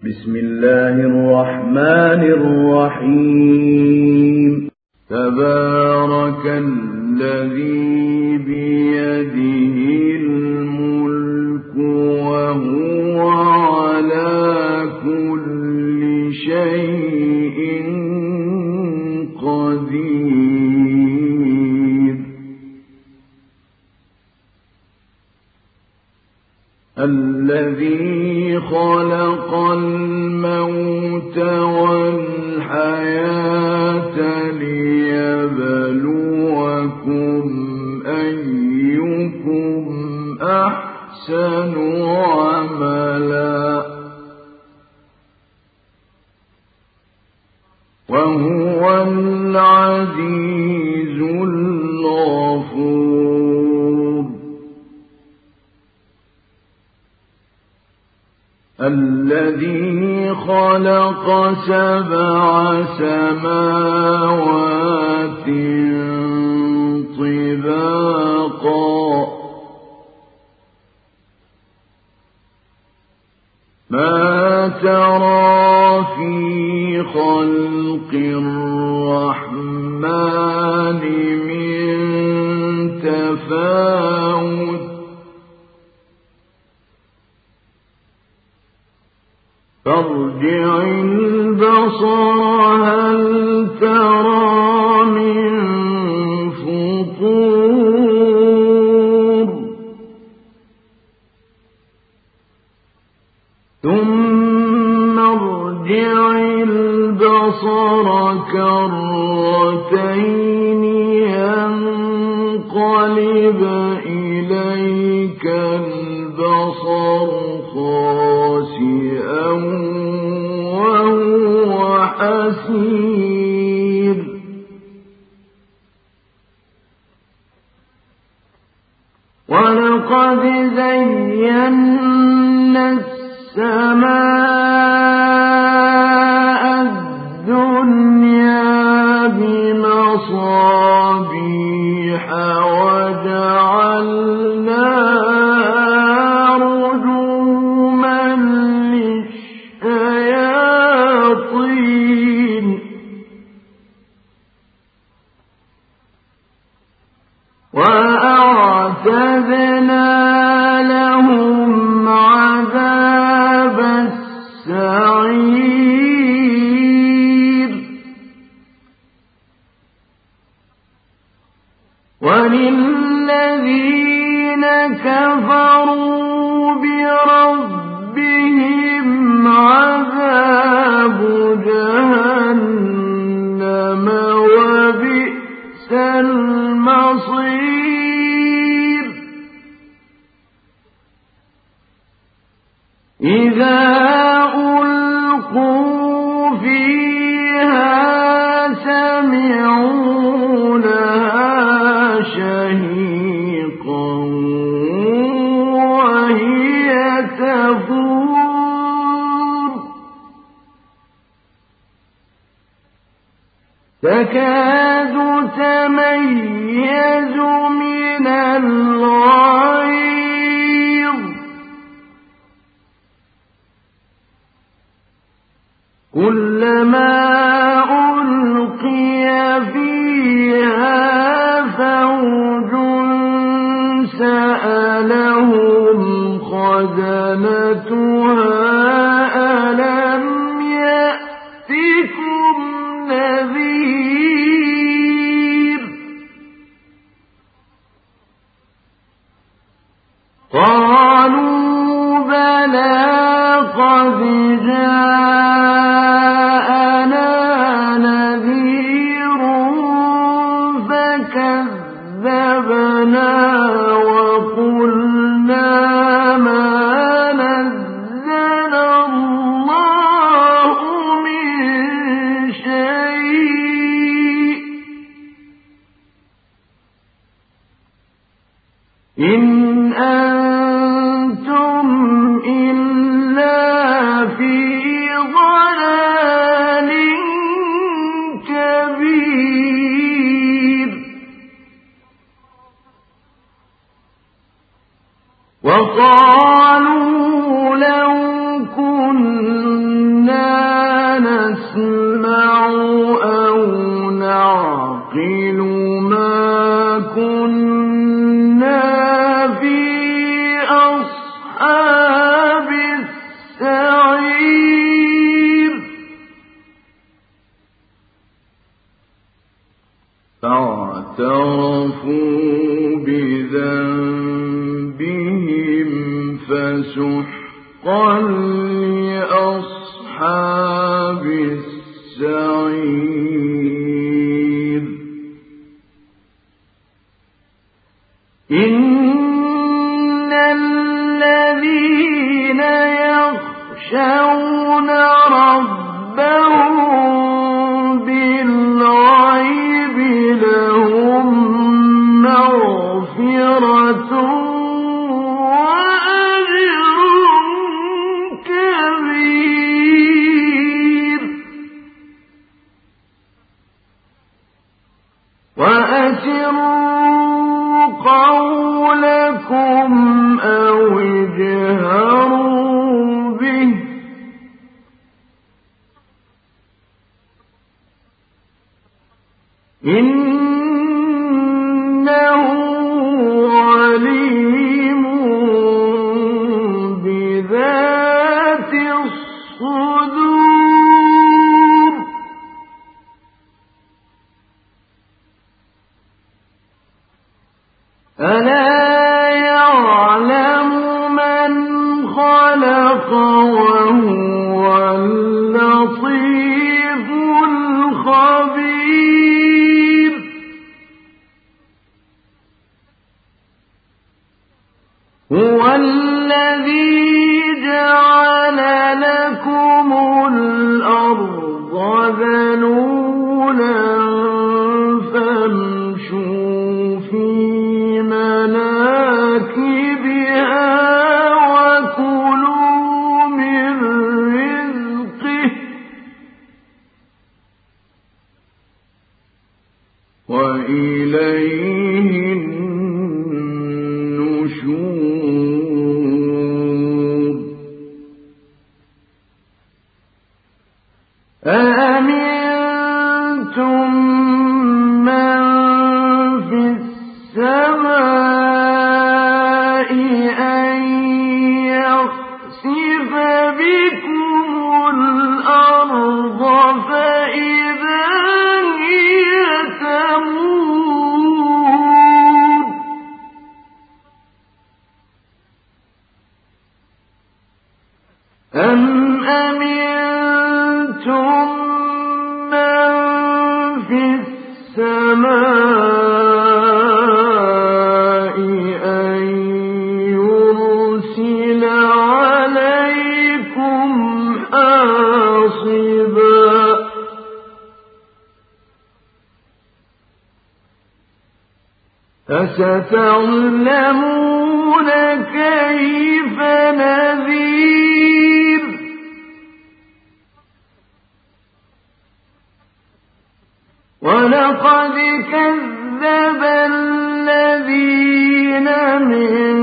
بسم الله الرحمن الرحيم تبارك الذي بيده الملك وهو على كل شيء قدير الذي خلق الموت والحياة ليبلوكم أيكم أحسن عملا وهو العزيز الغفور الذي خلق 7 سماوات طباقا ما ترى في خلق الرحمن من تفاوت فارجع البصر هل ترى من فطور ثم ارجع البصر كرتين ينقلب إليك البصر خاسئا وهو حسير ولقد زينا السماء الدنيا بمصابيح وجعلناها رجوما للشياطين وأعتدنا لهم عذاب السعير وللذين كفروا بربهم عذاب جهنم وبئس المصير إذا ألقوا فيها سمعوا لها شهيقا وهي تفور تكاد تميز من الغيظ كلما ألقي فيها فوج سألهم خزنتها ألم يأتكم نذير قالوا بلى قد جاءنا نذير فكذبنا وقلنا ما نزل الله من شيء إن أنتم إلا في ضلال فاعترفوا بذنبهم فسحقا لأصحاب السعير إن الذين يخشون ربهم بالغيب لهم مغفرة وأجر كبير وأسروا قولكم أو اجهروا به إنه عليم بذات الصدور ألا يعلم من خلق وهو اللطيف الخبير هو الذي جعل لكم الأرض ذلولا فامشوا في مناكبها وكلوا من رزقه وإليه النشور أأمنتم من في السماء أن يخسف بكم الأرض فإذا هي تمور أم أمنتم من في السماء أن يرسل عليكم حاصبا فستعلمون كيف نذير ولقد كذب الذين من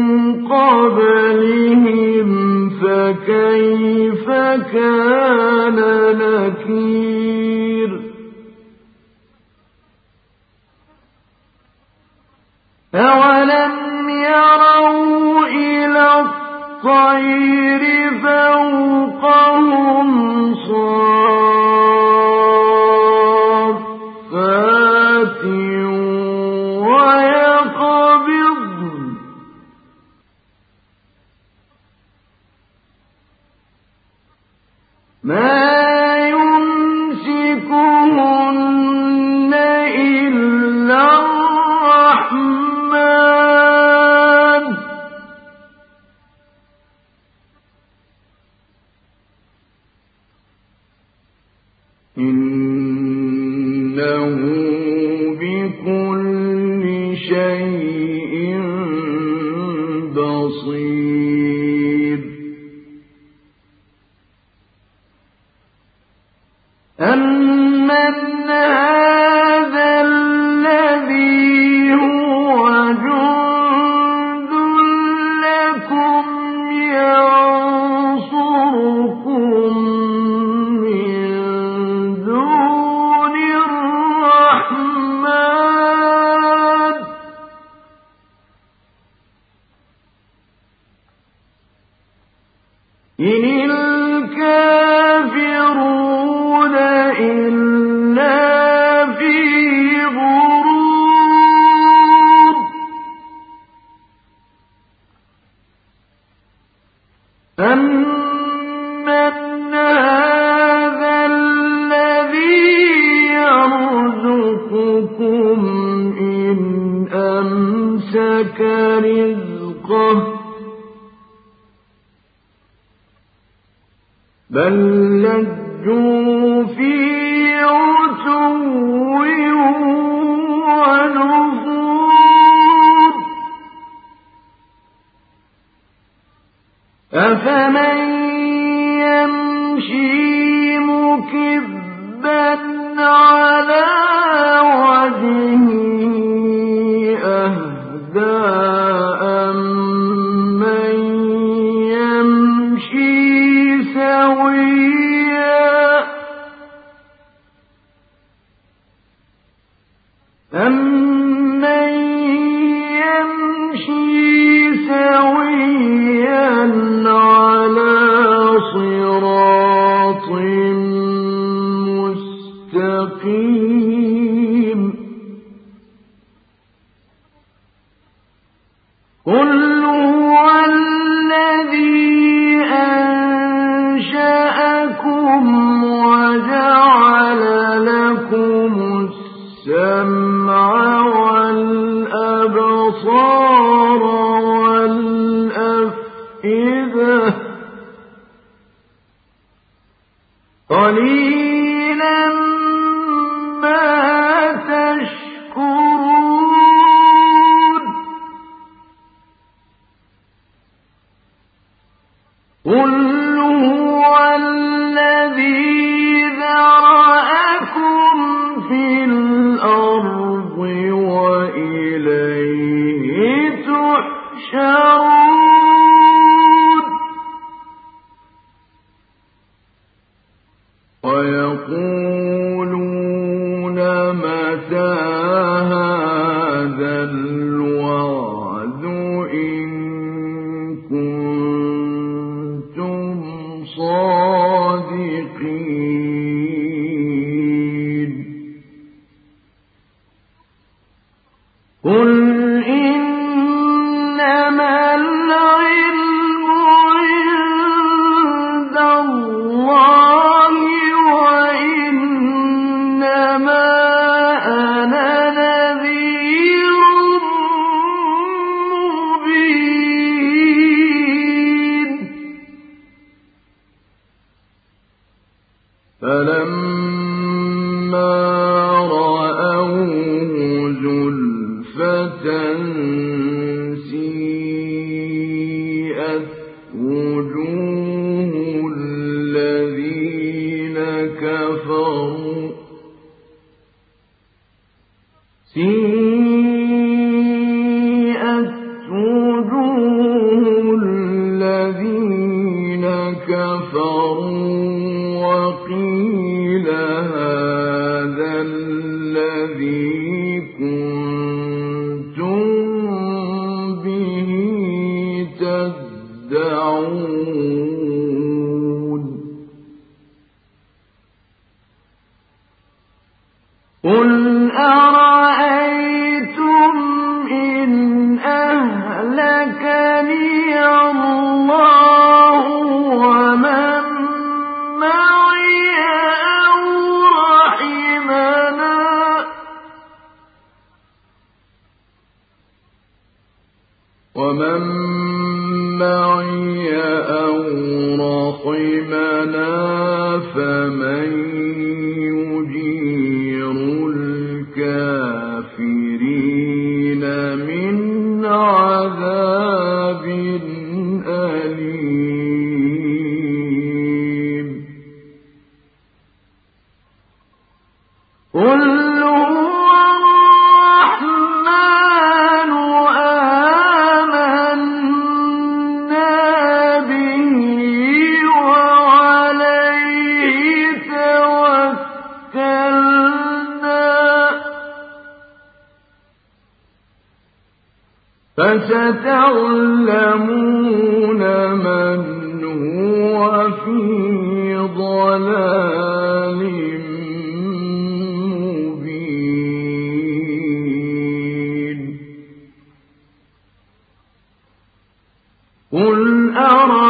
قبلهم فكيف كان نكير أولم يروا إلى الطير فوقهم صافات ويقبضن ما يمسكهن إلا الرحمن إنه بكل شيء بصير أمن هذا الذي هو جند لكم ينصركم من دون الرحمن إن الكافرون إلا بل لجوا في عتو ونفور أفمن يمشي مكبا على وجهه أهدى أمن يمشي سويا على صراط مستقيم قل هو الذي أنشأكم وجعل لكم السمع والأبصار والأفئدة قليلا ما تشكرون قل هو الذي ذرأكم في الأرض وإليه تحشرون ويقولون متى هذا الوعد إن كنتم صادقين قل إنما العلم عند الله وإنما أنا نذير مبين فلما رأوه زلفة سيئت وجوه الذين كفروا وقيل هذا الذي كنتم به تدعون قل أرأيتم إن أهلكني الله ومن معي أو رحمنا فمن يجير الكافرين من عذاب أليم قل فستعلمون من هو في ضلال مبين قل أرأيتم